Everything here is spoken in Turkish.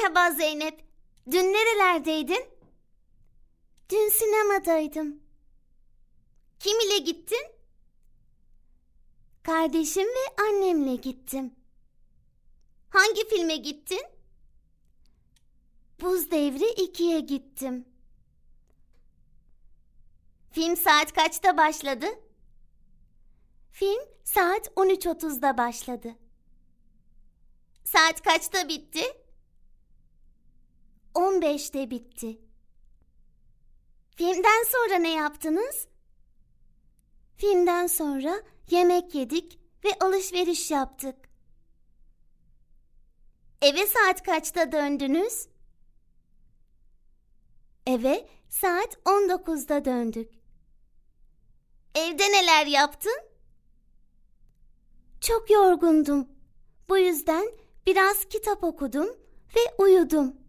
Merhaba Zeynep. Dün nerelerdeydin? Dün sinemadaydım. Kim ile gittin? Kardeşim ve annemle gittim. Hangi filme gittin? Buz Devri 2'ye gittim. Film saat kaçta başladı? Film saat 13.30'da başladı. Saat kaçta bitti? 15'te bitti. Filmden sonra ne yaptınız? Filmden sonra yemek yedik ve alışveriş yaptık. Eve saat kaçta döndünüz? Eve saat 19'da döndük. Evde neler yaptın? Çok yorgundum. Bu yüzden biraz kitap okudum ve uyudum.